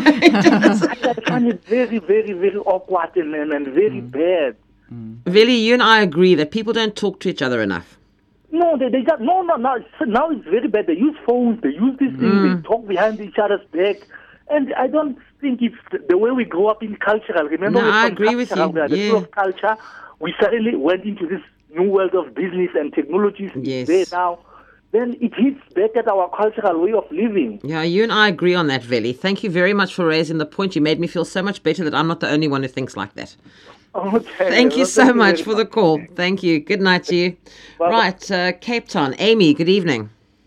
I find it very, very, very awkward and, and very mm. bad. Mm. Veli, you and I agree that people don't talk to each other enough. No, they, they just, no, no, no. Now it's very bad. They use phones, they use these things, mm. they talk behind each other's back. And I don't think it's the way we grew up in cultural. Remember, no, I agree with you. We had yeah. the of culture. We suddenly went into this new world of business and technologies. Yes. There now. Then it hits back at our cultural way of living. Yeah, you and I agree on that, Veli. Thank you very much for raising the point. You made me feel so much better that I'm not the only one who thinks like that. Okay. Thank you well, so thank much you for the call. Thank you. Good night to you. Bye-bye. Right, uh, Cape Town. Amy, good evening.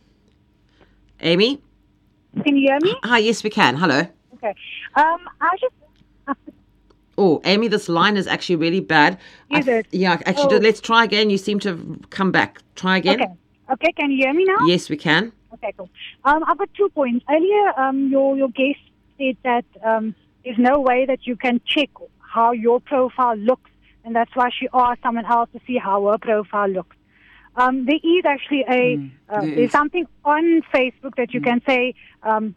Amy? Can you hear me? Hi, yes, we can. Hello. Okay. Um, I just... Oh, Amy, this line is actually really bad. Is I, it? Yeah, actually, oh. let's try again. You seem to have come back. Try again. Okay. Okay, can you hear me now? Yes, we can. Okay, cool. Um, I've got two points. Earlier, um, your, your guest said that um, there's no way that you can check how your profile looks, and that's why she asked someone else to see how her profile looks. Um, there is actually a Mm, uh, there there's is. something on Facebook that you can say, um,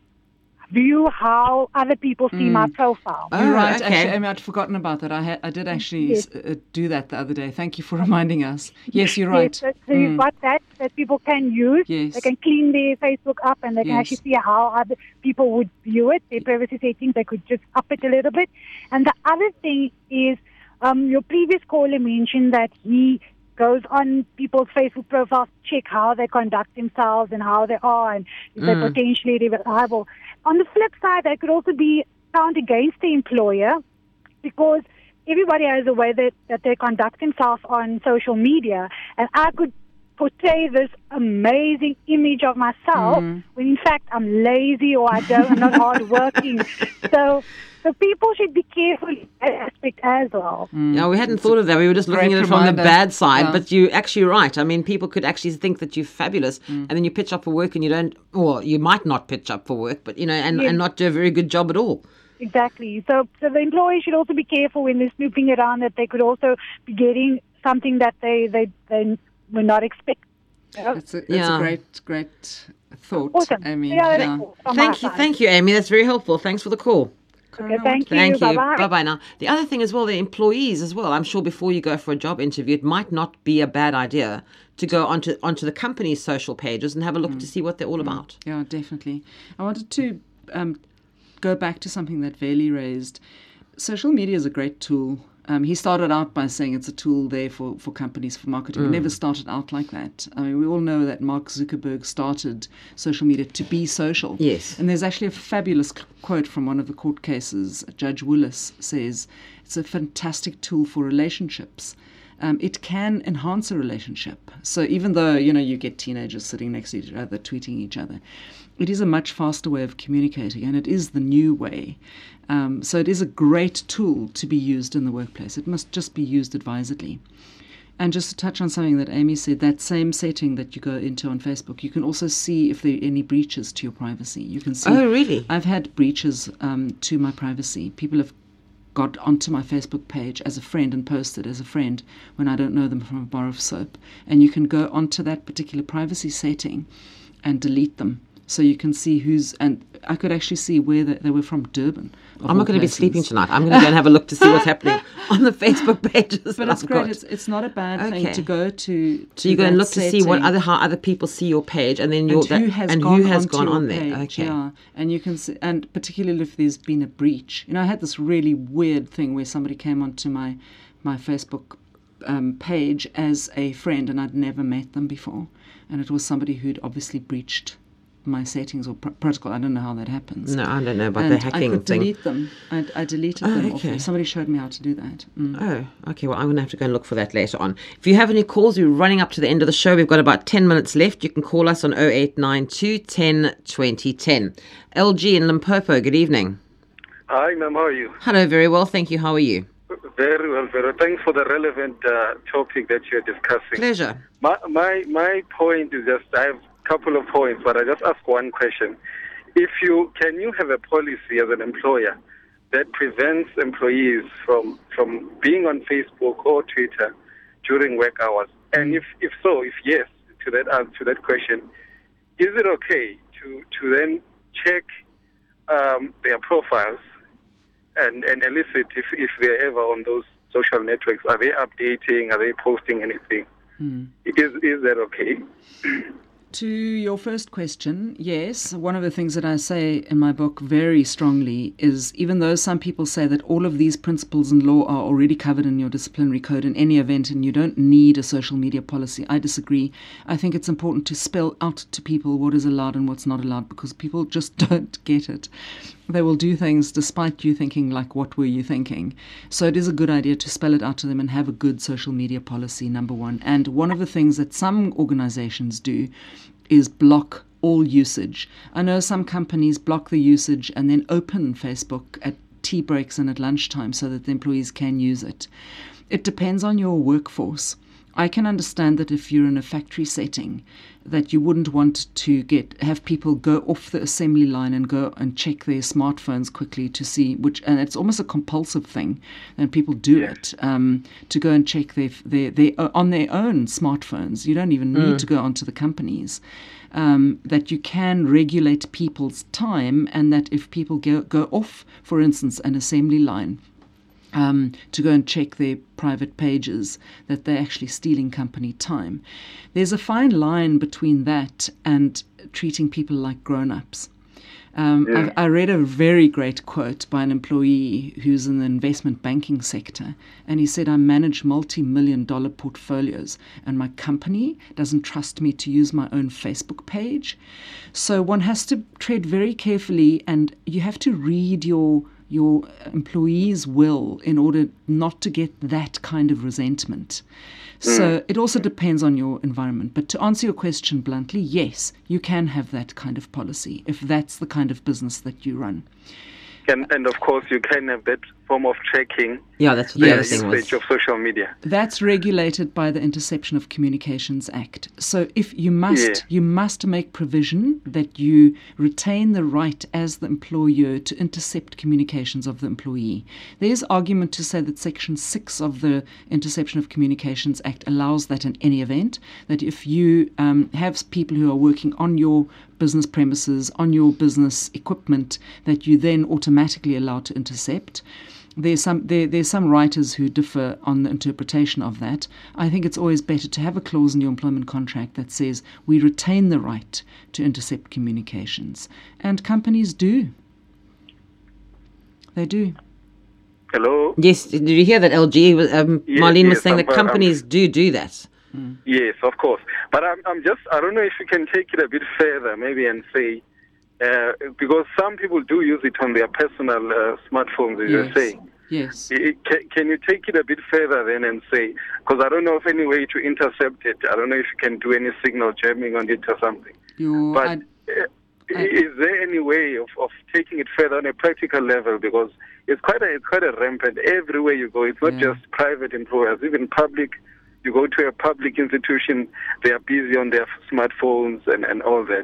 view how other people see my profile. Oh, You're right. okay. Actually, Amy, I'd forgotten about that. I had, I did actually Yes. uh, do that the other day. Thank you for reminding us. Yes, you're right. Yes, so, so you've got that that people can use. Yes. They can clean their Facebook up, and they can Yes. actually see how other people would view it. Their privacy settings, they could just up it a little bit. And the other thing is, um, your previous caller mentioned that he goes on people's Facebook profiles to check how they conduct themselves and how they are, and if they're potentially reliable. On the flip side, that could also be count against the employer, because everybody has a way that, that they conduct themselves on social media, and I could portray this amazing image of myself when in fact I'm lazy or I don't, I'm not hardworking. So, so people should be careful in that aspect as well. Yeah, we hadn't thought of that. We were just looking great at it from the reminder. bad side, Yeah. but you're actually right. I mean, people could actually think that you're fabulous, and then you pitch up for work and you don't, or you might not pitch up for work, but, you know, and, Yes. and not do a very good job at all. Exactly. So, so the employees should also be careful when they're snooping around, that they could also be getting something that they they, they were not expecting. You know? It's a, it's Yeah. a great, great thought, Awesome. Amy. Yeah, Yeah. that's all from Thank my you, side. thank you, Amy. That's very helpful. Thanks for the call. Okay, thank you. Thank you. Bye-bye. Bye-bye now. The other thing as well, the employees as well. I'm sure before you go for a job interview, it might not be a bad idea to go onto onto the company's social pages and have a look to see what they're all about. Yeah, definitely. I wanted to um, go back to something that Veli raised. Social media is a great tool. Um, he started out by saying it's a tool there for, for companies, for marketing. It never started out like that. I mean, we all know that Mark Zuckerberg started social media to be social. Yes. And there's actually a fabulous c- quote from one of the court cases. Judge Willis says, it's a fantastic tool for relationships. Um, it can enhance a relationship. So even though, you know, you get teenagers sitting next to each other, tweeting each other, it is a much faster way of communicating, and it is the new way. Um, so it is a great tool to be used in the workplace. It must just be used advisedly. And just to touch on something that Amy said, that same setting that you go into on Facebook, you can also see if there are any breaches to your privacy. You can see. Oh, really? I've had breaches um, to my privacy. People have got onto my Facebook page as a friend and posted as a friend when I don't know them from a bar of soap. And you can go onto that particular privacy setting and delete them. So you can see who's, and I could actually see where they, they were from. Durban. I'm not going to be sleeping tonight. I'm going to go and have a look to see what's happening on the Facebook pages. But that it's I've great. got. It's, it's not a bad Okay. thing to go to. to So you go and that look to see what setting. other how other people see your page, and then your and who has and gone, who has onto gone your on there. page, Okay. Yeah, and you can see, and particularly if there's been a breach. You know, I had this really weird thing where somebody came onto my my Facebook um, page as a friend, and I'd never met them before, and it was somebody who'd obviously breached my settings or pr- protocol. I don't know how that happens. No, I don't know about and the hacking I could thing. delete them. I, I deleted Oh, them. okay. Off. Somebody showed me how to do that. Mm. Oh, okay. Well, I'm going to have to go and look for that later on. If you have any calls, we're running up to the end of the show. We've got about ten minutes left. You can call us on oh eight nine two, ten, twenty, ten. L G in Limpopo, good evening. Hi, ma'am. How are you? Hello, very well. Thank you. How are you? Very well, very well. Thanks for the relevant uh, topic that you're discussing. Pleasure. My, my my point is just, I have a couple of points, but I just ask one question. If you, can you have a policy as an employer that prevents employees from, from being on Facebook or Twitter during work hours? And if, if so, if yes, to that, uh, to that question, is it okay to, to then check um, their profiles and, and elicit if, if they're ever on those social networks? Are they updating? Are they posting anything? Hmm. Is, is that okay? To your first question, yes. One of the things that I say in my book very strongly is, even though some people say that all of these principles and law are already covered in your disciplinary code in any event and you don't need a social media policy, I disagree. I think it's important to spell out to people what is allowed and what's not allowed, because people just don't get it. They will do things despite you thinking, like, what were you thinking? So it is a good idea to spell it out to them and have a good social media policy, number one. And one of the things that some organizations do is block all usage. I know some companies block the usage and then open Facebook at tea breaks and at lunchtime so that the employees can use it. It depends on your workforce. I can understand that if you're in a factory setting, that you wouldn't want to get have people go off the assembly line and go and check their smartphones quickly to see which, and it's almost a compulsive thing, and people do Yeah. it um, to go and check their their, their on their own smartphones. You don't even need Mm. to go onto the companies. Um, that you can regulate people's time, and that if people go, go off, for instance, an assembly line, Um, to go and check their private pages, that they're actually stealing company time. There's a fine line between that and treating people like grown-ups. Um, Yeah. I've, I read a very great quote by an employee who's in the investment banking sector, and he said, I manage multi-million dollar portfolios, and my company doesn't trust me to use my own Facebook page. So one has to tread very carefully, and you have to read your your employees' will in order not to get that kind of resentment. So it also depends on your environment. But to answer your question bluntly, yes, you can have that kind of policy if that's the kind of business that you run. And, and of course, you can have that form of tracking Yeah, that's what the the other thing usage was. of social media. That's regulated by the Interception of Communications Act. So if you must, Yeah. you must make provision that you retain the right as the employer to intercept communications of the employee. There's argument to say that Section six of the Interception of Communications Act allows that in any event, that if you um, have people who are working on your business premises, on your business equipment, that you then automatically allowed to intercept. There's some there, there's some writers who differ on the interpretation of that. I think it's always better to have a clause in your employment contract that says we retain the right to intercept communications, and companies do. They do. Hello? Yes, did you hear that, L G? Um, Yes, Marlene was yes, saying I'm- that companies I'm- do do that. Yes, of course. But I'm, I'm just, I don't know if you can take it a bit further, maybe, and say, uh, because some people do use it on their personal uh, smartphones, as you're Yes. saying. Yes. I- Can, can you take it a bit further then and say, because I don't know of any way to intercept it. I don't know if you can do any signal jamming on it or something. Your, But I, uh, I- is there any way of, of taking it further on a practical level? Because it's quite a, it's quite a rampant everywhere you go. It's not Yeah. just private employers, even public. You go to a public institution, they are busy on their smartphones and, and all that.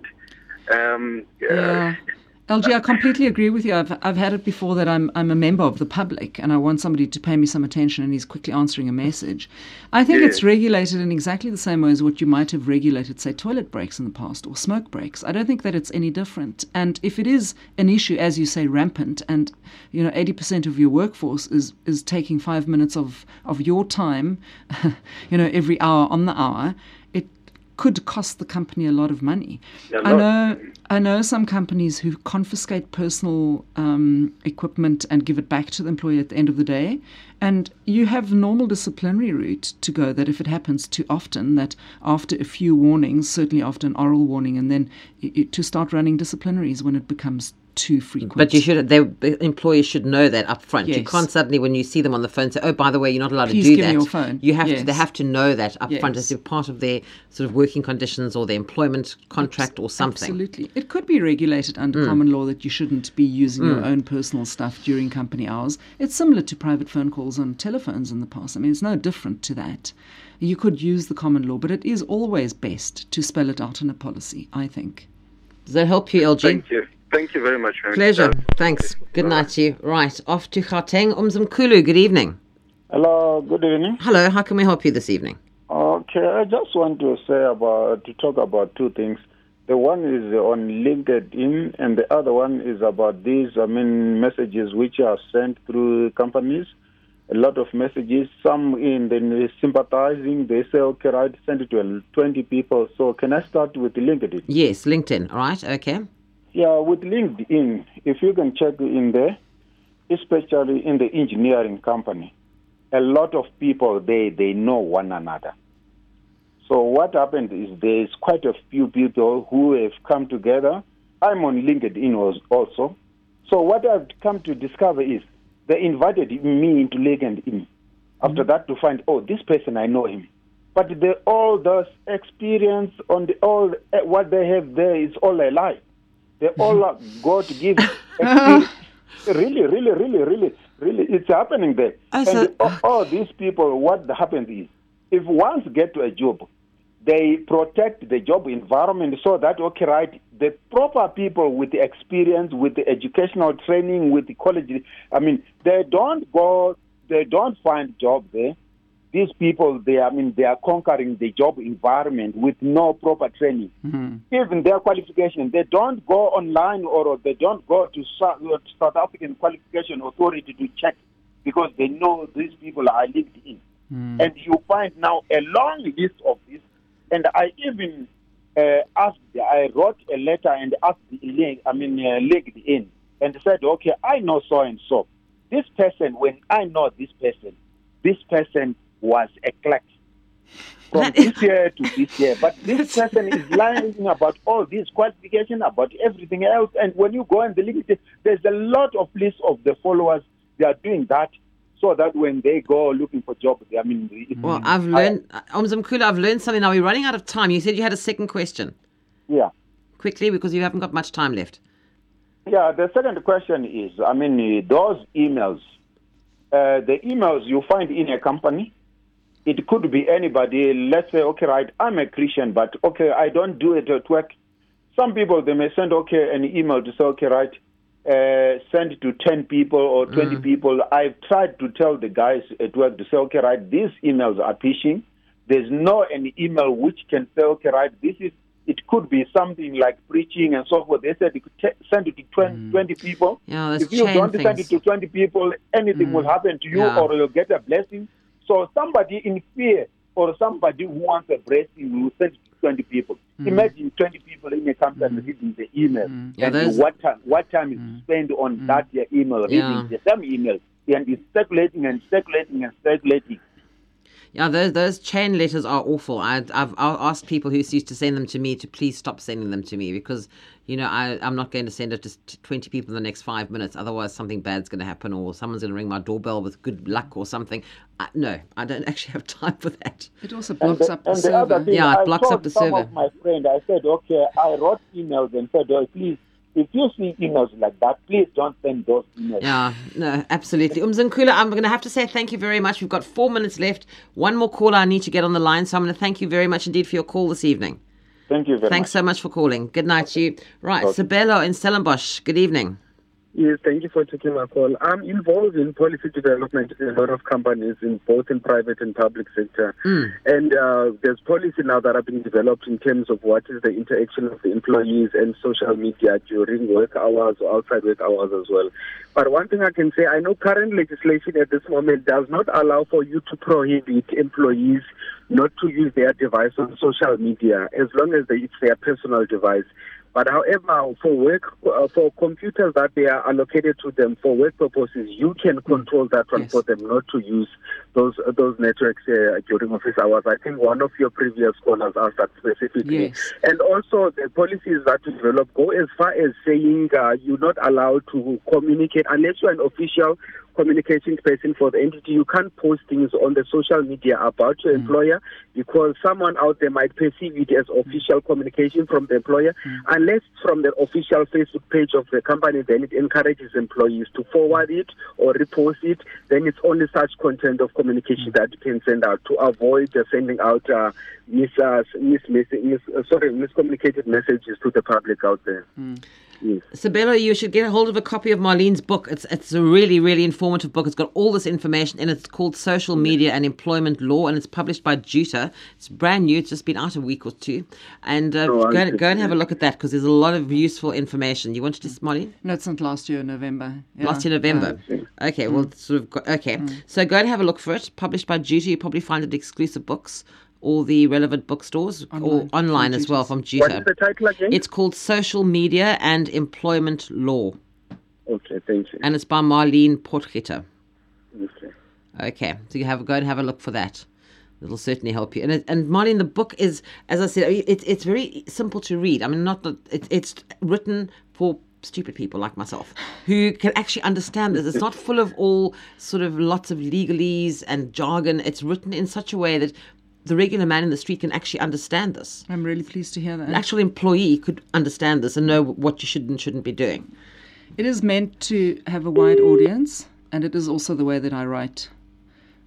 Um, uh, Yeah. L G, I completely agree with you. I've I've had it before that I'm I'm a member of the public and I want somebody to pay me some attention and he's quickly answering a message. I think Yeah. it's regulated in exactly the same way as what you might have regulated, say, toilet breaks in the past or smoke breaks. I don't think that it's any different. And if it is an issue, as you say, rampant, and you know, eighty percent of your workforce is is taking five minutes of of your time, you know, every hour on the hour, it could cost the company a lot of money. A I lot. know I know some companies who confiscate personal um, equipment and give it back to the employee at the end of the day. And you have normal disciplinary route to go that if it happens too often, that after a few warnings, certainly after an oral warning, and then i- i- to start running disciplinaries when it becomes too frequent. But you should, they, the employees should know that up front. You Yes. can't suddenly, when you see them on the phone, say, "Oh, by the way, you're not allowed Please to do give me that." your phone. You have to. Yes. They have to know that up front Yes. as part of their sort of working conditions or their employment contract or something. Absolutely. It could be regulated under Mm. common law that you shouldn't be using your Mm. own personal stuff during company hours. It's similar to private phone calls on telephones in the past. I mean, it's no different to that. You could use the common law, but it is always best to spell it out in a policy, I think. Does that help you, L G? Thank you. Thank you very much. ma'am. Pleasure. Uh, Thanks. Good night to you. Right, off to Gauteng. Umzimkhulu, good evening. Hello, good evening. Hello, how can we help you this evening? Okay, I just want to say about to talk about two things. The one is on LinkedIn, and the other one is about these, I mean, messages which are sent through companies. A lot of messages, some in the sympathizing, they say, okay, right, send it to twenty people. So can I start with LinkedIn? Yes, LinkedIn. All right, okay. Yeah, with LinkedIn, if you can check in there, especially in the engineering company, a lot of people, they, they know one another. So what happened is there's quite a few people who have come together. I'm on LinkedIn also. So what I've come to discover is they invited me into LinkedIn. After mm-hmm. that, to find, oh, this person, I know him. But the, all those experience on the all what they have there is all a lie. They all go to give experience. Really, really, really, really, really, it's happening there. I and said, all, all these people, what happens is if once get to a job, they protect the job environment so that, okay, right, the proper people with the experience, with the educational training, with the college, I mean, they don't go, they don't find job there. These people, they, I mean, they are conquering the job environment with no proper training. Mm-hmm. Even their qualification, they don't go online or they don't go to South, South African Qualification Authority to check because they know these people are lived in. Mm. And you find now a long list of this. And I even uh, asked, I wrote a letter and asked the link, I mean, uh, LinkedIn, and said, okay, I know so and so. This person, when I know this person, this person was a clerk from this year to this year. But this person is lying about all these qualifications, about everything else. And when you go and the LinkedIn, there's a lot of list of the followers. They are doing that. So that when they go looking for jobs, I mean... Well, I've learned, Umzimkhulu, I've learned something now. We're running out of time. You said you had a second question. Yeah. Quickly, because you haven't got much time left. Yeah, the second question is, I mean, those emails, uh, the emails you find in a company, it could be anybody. Let's say, okay, right, I'm a Christian, but, okay, I don't do it at work. Some people, they may send, okay, an email to say, okay, right, Uh, send to ten people or twenty mm. people. I've tried to tell the guys at work to say, okay, right, these emails are phishing. There's no any email which can say, okay, right, this is, it could be something like preaching and so forth. They said you could t- send it to twenty, mm. twenty people. Yeah, if you don't things. send it to twenty people, anything mm. will happen to you yeah. or you'll get a blessing. So somebody in fear or somebody who wants a blessing will send it to twenty people. Mm. Imagine twenty people in a company mm. reading the email. Mm. Yeah, and what time, what time is mm. spent on mm. that uh, email, reading yeah. the same email, and it's circulating and circulating and circulating. Yeah, those those chain letters are awful. I, I've I've asked people who used to send them to me to please stop sending them to me because, you know, I, I'm not going to send it to twenty people in the next five minutes. Otherwise, something bad's going to happen or someone's going to ring my doorbell with good luck or something. I, no, I don't actually have time for that. It also blocks the, up the server. Thing, yeah, it I blocks up the some server. Of my friend, I said, okay, I wrote emails and said, oh, please, if you see emails like that, please don't send those emails. Yeah, no, absolutely. Umzimkhulu, I'm going to have to say thank you very much. We've got four minutes left. One more caller I need to get on the line, so I'm going to thank you very much indeed for your call this evening. Thank you very Thanks much. so much for calling. Good night to you. Right, okay. Sabelo in Stellenbosch. Good evening. Yes, thank you for taking my call. I'm involved in policy development in a lot of companies, in both in private and public sector. Mm. And uh, there's policy now that are being developed in terms of what is the interaction of the employees and social media during work hours or outside work hours as well. But one thing I can say, I know current legislation at this moment does not allow for you to prohibit employees not to use their device on social media as long as they, it's their personal device. But however, for work, uh, for computers that they are allocated to them for work purposes, you can control that one yes. for them not to use those uh, those networks uh, during office hours. I think one of your previous callers asked that specifically. Yes. And also the policies that you develop go as far as saying uh, you're not allowed to communicate unless you're an official communications person for the entity. You can't post things on the social media about your mm. employer because someone out there might perceive it as official communication from the employer. Mm. Unless from the official Facebook page of the company, then it encourages employees to forward it or repost it. Then it's only such content of communication mm. that you can send out to avoid uh, sending out uh, mis, uh, mis, mis, mis, uh, sorry, miscommunicated messages to the public out there. Mm. Yes. Sabelo, you should get a hold of a copy of Marlene's book. It's it's a really, really informative book. It's got all this information in it. It's called Social Media and Employment Law, and it's published by Juta. It's brand new. It's just been out a week or two. And uh, oh, go, and, go and have a look at that because there's a lot of useful information. You wanted to, Marlene? No, it's not last year, November. Yeah. Last year, November. Yeah. Okay, well, mm. sort of, got, okay. Mm. So go and have a look for it. Published by Juta. You probably find it exclusive books. All the relevant bookstores online. or online as well from Juta. What is the title again? It's called Social Media and Employment Law. Okay, thank you. And it's by Marlene Potgieter. Okay. Okay, so you have go and have a look for that. It'll certainly help you. And it, and Marlene, the book is, as I said, it's it's very simple to read. I mean, not that it's it's written for stupid people like myself who can actually understand this. It's not full of all sort of lots of legalese and jargon. It's written in such a way that the regular man in the street can actually understand this. I'm really pleased to hear that. An actual employee could understand this and know what you should and shouldn't be doing. It is meant to have a wide audience, and it is also the way that I write.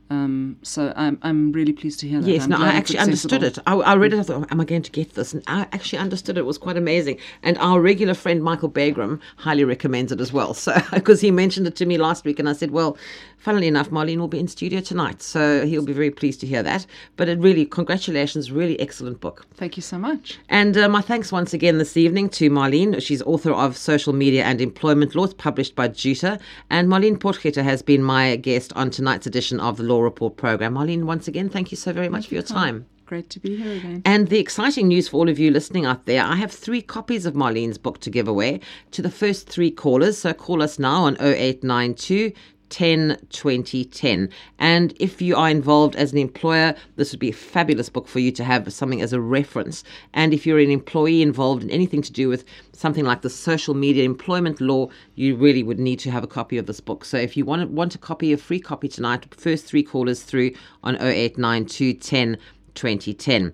Um, so I'm I'm really pleased to hear that. Yes, I'm no, glad I it's actually understood it. accessible. I, I read it, I thought, am I going to get this? And I actually understood it. It was quite amazing. And our regular friend, Michael Bagram, highly recommends it as well. So, because he mentioned it to me last week, and I said, well, funnily enough, Marlene will be in studio tonight. So he'll be very pleased to hear that. But it really, congratulations, really excellent book. Thank you so much. And uh, my thanks once again this evening to Marlene. She's author of Social Media and Employment Law. It's published by Juta. And Marlene Potgieter has been my guest on tonight's edition of the Law Report program. Marlene, once again, thank you so very much Thank for you, your time. Great to be here again. And the exciting news for all of you listening out there, I have three copies of Marlene's book to give away to the first three callers. So call us now on oh eight nine two, ten, twenty, ten. And if you are involved as an employer, this would be a fabulous book for you to have something as a reference. And if you're an employee involved in anything to do with something like the social media employment law, you really would need to have a copy of this book. So if you want, want a copy, a free copy tonight, first three callers through on oh eight nine two, ten, twenty ten.